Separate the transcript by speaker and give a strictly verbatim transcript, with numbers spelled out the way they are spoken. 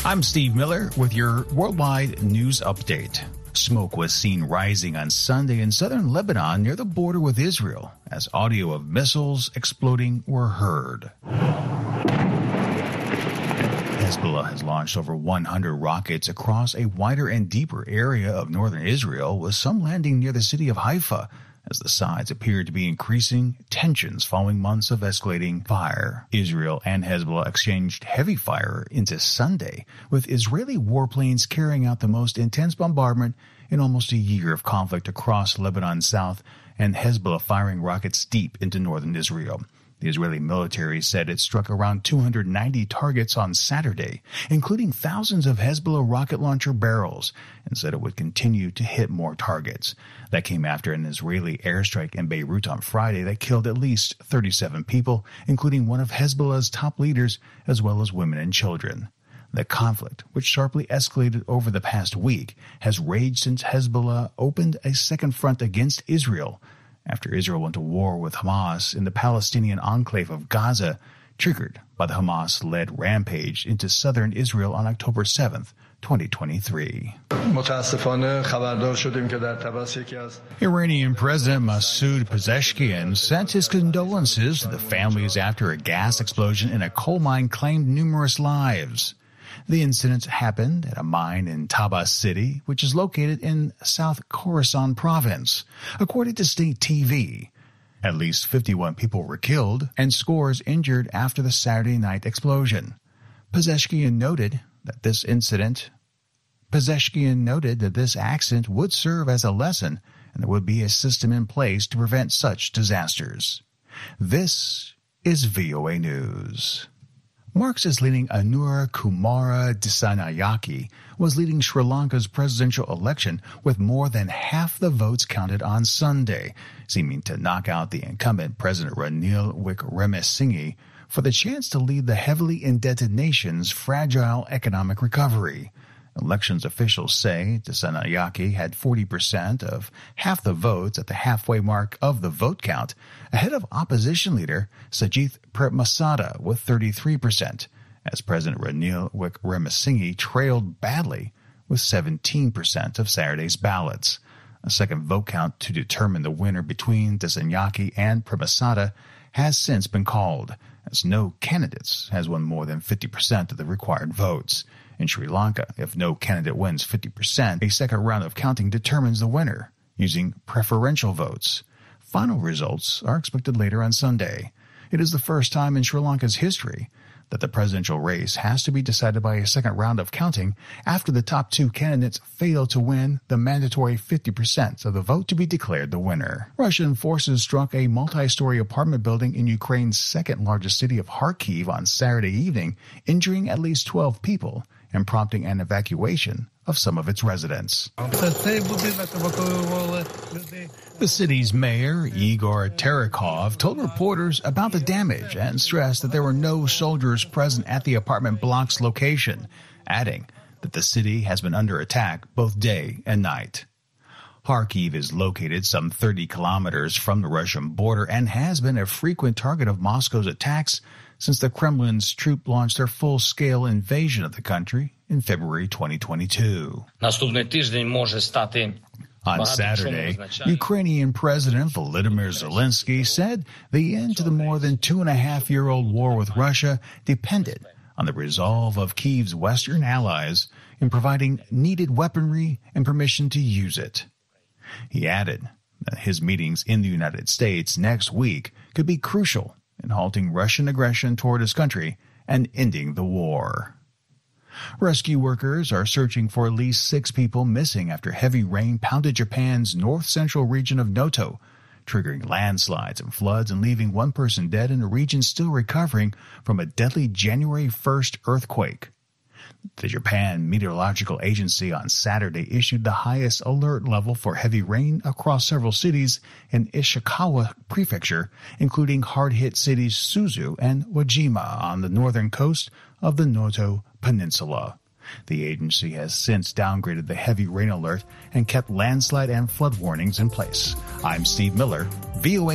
Speaker 1: I'm Steve Miller with your worldwide news update. Smoke was seen rising on Sunday in southern Lebanon near the border with Israel as audio of missiles exploding were heard. Hezbollah has launched over one hundred rockets across a wider and deeper area of northern Israel, with some landing near the city of Haifa, as the sides appear to be increasing tensions following months of escalating fire. Israel and Hezbollah exchanged heavy fire into Sunday, with Israeli warplanes carrying out the most intense bombardment in almost a year of conflict across Lebanon's south, and Hezbollah firing rockets deep into northern Israel. The Israeli military said it struck around two hundred ninety targets on Saturday, including thousands of Hezbollah rocket launcher barrels, and said it would continue to hit more targets. That came after an Israeli airstrike in Beirut on Friday that killed at least thirty-seven people, including one of Hezbollah's top leaders, as well as women and children. The conflict, which sharply escalated over the past week, has raged since Hezbollah opened a second front against Israel, after Israel went to war with Hamas in the Palestinian enclave of Gaza, triggered by the Hamas-led rampage into southern Israel on October seventh, twenty twenty-three. Iranian President Masoud Pezeshkian sent his condolences to the families after a gas explosion in a coal mine claimed numerous lives. The incident happened at a mine in Taba City, which is located in South Khorasan province. According to state T V, at least fifty-one people were killed and scores injured after the Saturday night explosion. Pezeshkian noted that this incident, Pezeshkian noted that this accident would serve as a lesson and there would be a system in place to prevent such disasters. This is V O A News. Marxist-leaning Anura Kumara Dissanayake was leading Sri Lanka's presidential election with more than half the votes counted on Sunday, seeming to knock out the incumbent President Ranil Wickremesinghe for the chance to lead the heavily indebted nation's fragile economic recovery. Elections officials say Dissanayake had forty percent of half the votes at the halfway mark of the vote count, ahead of opposition leader Sajith Premasada with thirty-three percent, as President Ranil Wickremesinghe trailed badly with seventeen percent of Saturday's ballots. A second vote count to determine the winner between Dissanayake and Premasada has since been called, as no candidates has won more than fifty percent of the required votes. In Sri Lanka, if no candidate wins fifty percent, a second round of counting determines the winner, using preferential votes. Final results are expected later on Sunday. It is the first time in Sri Lanka's history that the presidential race has to be decided by a second round of counting after the top two candidates fail to win the mandatory fifty percent of the vote to be declared the winner. Russian forces struck a multi-story apartment building in Ukraine's second-largest city of Kharkiv on Saturday evening, injuring at least twelve people and prompting an evacuation of some of its residents. The city's mayor, Igor Terekhov, told reporters about the damage and stressed that there were no soldiers present at the apartment block's location, adding that the city has been under attack both day and night. Kharkiv is located some thirty kilometers from the Russian border and has been a frequent target of Moscow's attacks since the Kremlin's troops launched their full-scale invasion of the country in February twenty twenty-two. On Saturday, Ukrainian President Volodymyr Zelensky said the end to the more than two-and-a-half-year-old war with Russia depended on the resolve of Kyiv's Western allies in providing needed weaponry and permission to use it. He added that his meetings in the United States next week could be crucial in halting Russian aggression toward his country and ending the war. Rescue workers are searching for at least six people missing after heavy rain pounded Japan's north-central region of Noto, triggering landslides and floods and leaving one person dead in a region still recovering from a deadly January first earthquake. The Japan Meteorological Agency on Saturday issued the highest alert level for heavy rain across several cities in Ishikawa Prefecture, including hard-hit cities Suzu and Wajima on the northern coast of the Noto Peninsula. The agency has since downgraded the heavy rain alert and kept landslide and flood warnings in place. I'm Steve Miller, V O A